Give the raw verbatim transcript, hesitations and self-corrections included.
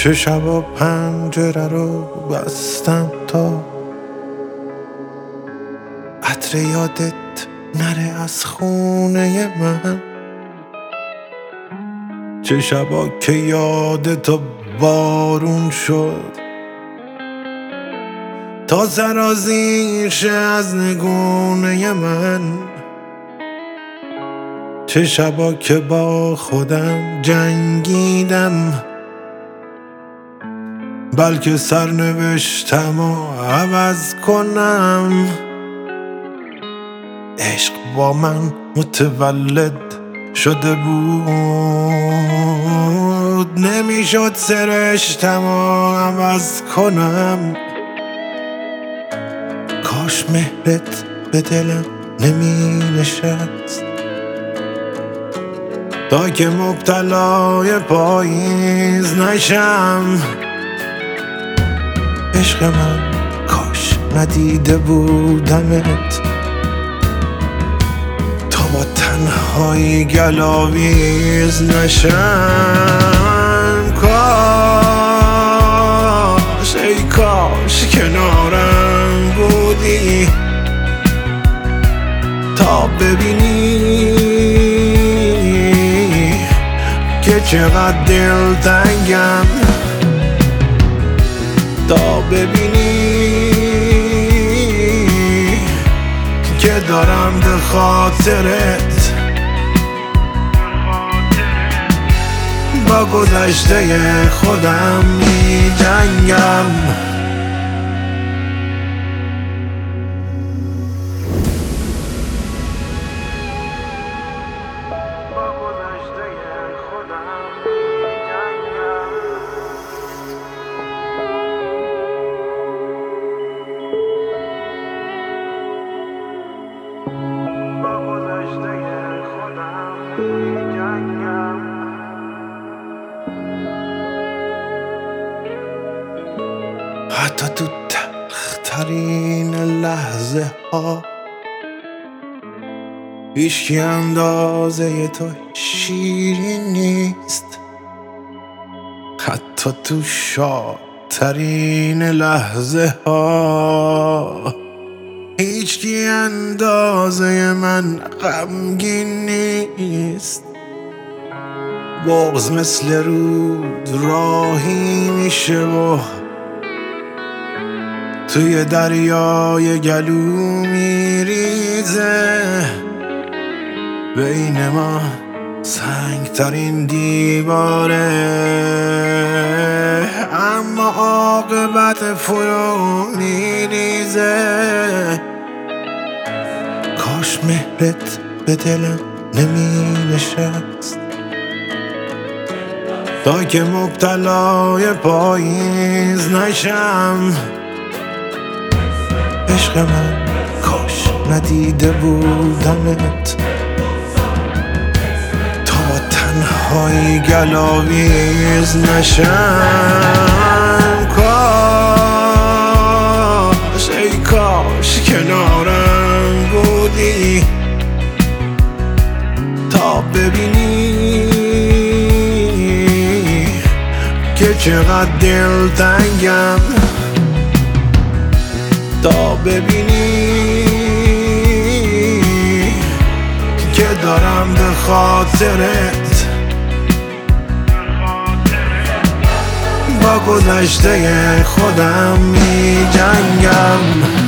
چه شبا پنجره رو بستم تا عطر یادت نره از خونه من، چه شبا که یادتو بارون شد تا سرازیر شه از نگونه من، چه شبا که با خودم جنگیدم بلکه سرنوشتم و عوض کنم. عشق با من متولد شده بود، نمیشد سرشتم و عوض کنم. کاش مهرت به دلم نمی نشست تا که مبتلای پاییز نشم. عشق من کاش ندیده بودمت تا با تنهایی گلاویز نشم. کاش ای کاش کنارم بودی تا ببینی که چقدر دلتنگم، تا ببینی که دارم به خاطرت با گذشته خودم می جنگم. حتی تو تلخترین لحظه ها هیچکی اندازه تو شیرین نیست، حتی تو شادترین لحظه ها هیچکی اندازه من غمگین نیست. بغض مثل رود راهی میشه و توی دریای گلو میریزه، بین ما سنگترین دیواره اما عاقبت فرو میریزه. کاش مهرت به دلم نمی نشست تا که مبتلای پاییز نشم. عشق من کاش ندیده بودمت تا با تنهایی گلاویز نشم. کاش ای کاش کنارم بودی تا ببینی که چقدر دلتنگم، تا ببینی که دارم به خاطرت با گذشته خودم می جنگم.